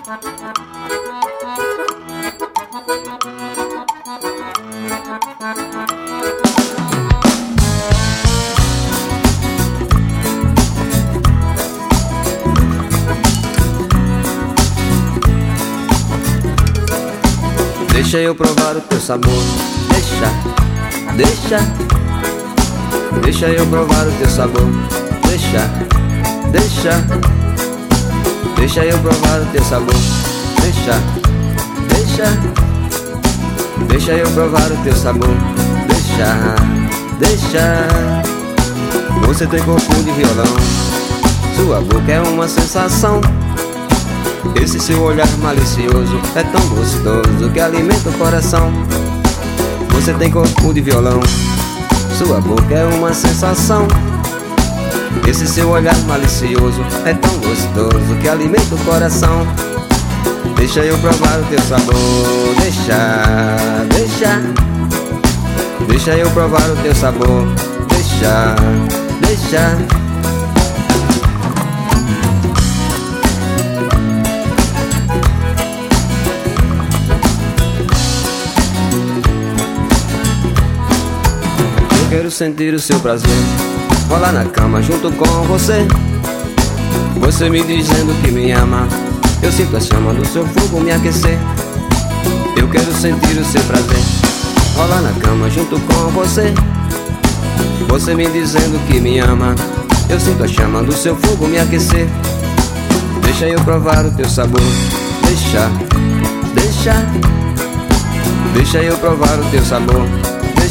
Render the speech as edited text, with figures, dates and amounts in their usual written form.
Deixa eu provar o teu sabor. Deixa eu provar o teu sabor. Deixa eu provar o teu sabor. Deixa eu provar o teu sabor. Deixa. Você tem corpo de violão, sua boca é uma sensação. Esse seu olhar malicioso é tão gostoso que alimenta o coração. Você tem corpo de violão, sua boca é uma sensação. Esse seu olhar malicioso é tão gostoso que alimenta o coração. Deixa eu provar o teu sabor. Deixa eu provar o teu sabor. Deixa. Eu quero sentir o seu prazer, rolar na cama junto com você. Você me dizendo que me ama, eu sinto a chama do seu fogo me aquecer. Eu quero sentir o seu prazer, rolar na cama junto com você. Você me dizendo que me ama, eu sinto a chama do seu fogo me aquecer. Deixa eu provar o teu sabor. Deixa eu provar o teu sabor.